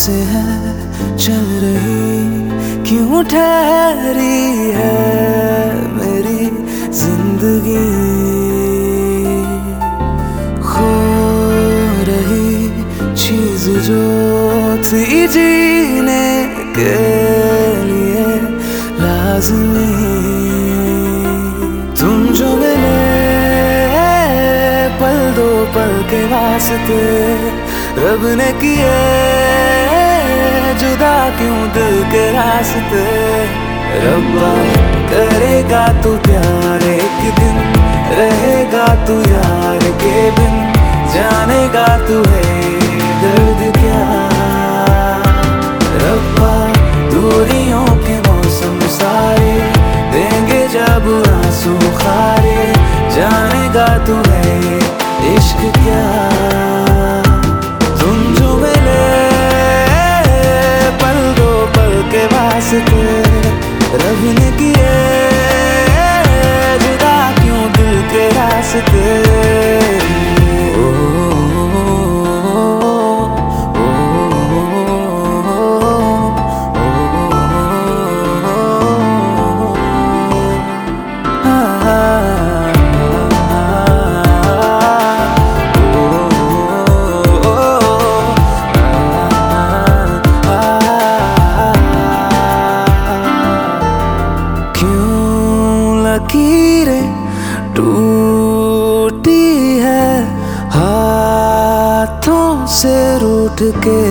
से है चल रही, क्यों ठहरी है मेरी जिंदगी। खो रही चीज जो थी जीने के लिए लाज़मी, तुम जो मिले पल दो पल के वास्ते, रब ने किए जुदा क्यों दिल के रास्ते। रब्बा करेगा तू प्यार एक दिन, रहेगा तू यार के बिन, जानेगा तू है दर्द क्या। रब्बा दूरियों के मौसम सारे देंगे जब आंसू खारे, जानेगा तू है इश्क क्या। तुम जो मिले पल दो पल के वास्ते, रब ने किए जुदा क्यों दिल के रास्ते। लकीरें टूटी है हाथों से रूठ के,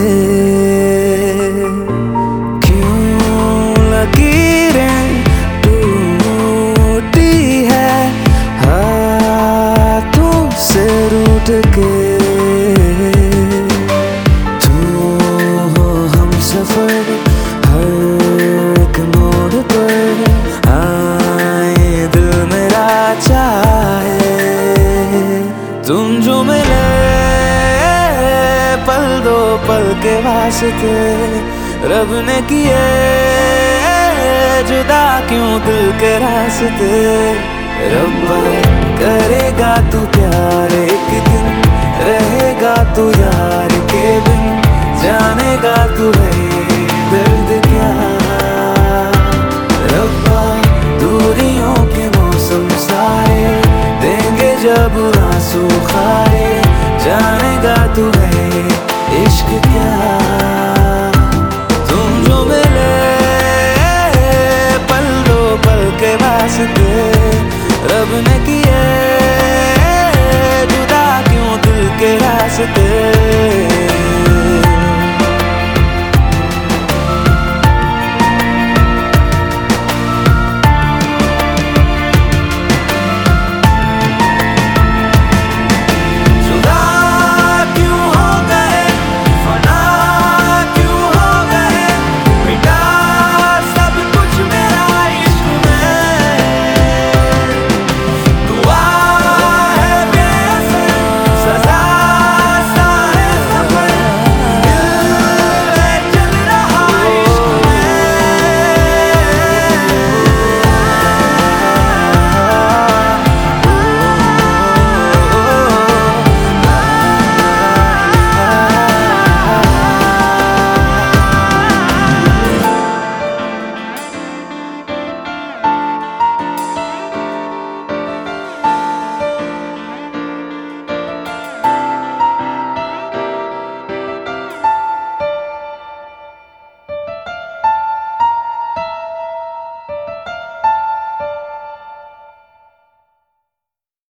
क्यों लकीरें टूटी है हाथों से रूठ के। तू हो हम सफर हर एक मोड़ पर, तुम जो मिले पल दो पल के वास्ते, रब ने किए जुदा क्यों दिल के रास्ते। रब्बा करेगा तू प्यार एक दिन, रहेगा तू यार के बिन, जानेगा तू है दर्द क्या। रब्बा दूरियों के मौसम सारे देंगे जब आंसू खारे, जानेगा तू है इश्क क्या। तुम जो मिले पल दो पल के वास्ते, रब ने किए